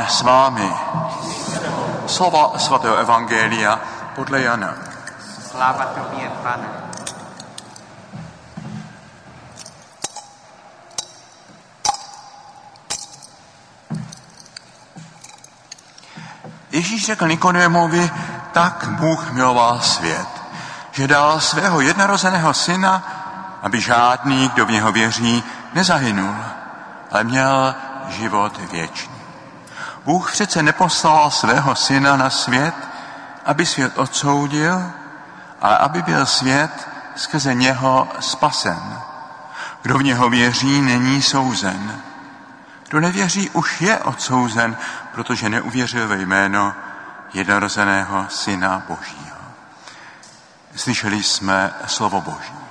Pán s vámi. Slova svatého evangelia podle Jana. Sláva tobě, Pane. Ježíš řekl Nikodémovi, tak Bůh miloval svět, že dal svého jednorozeného syna, aby žádný, kdo v něho věří, nezahynul, ale měl život věčný. Bůh přece neposlal svého syna na svět, aby svět odsoudil, ale aby byl svět skrze něho spasen. Kdo v něho věří, není souzen. Kdo nevěří, už je odsouzen, protože neuvěřil ve jméno jednorozeného Syna Božího. Slyšeli jsme slovo Boží.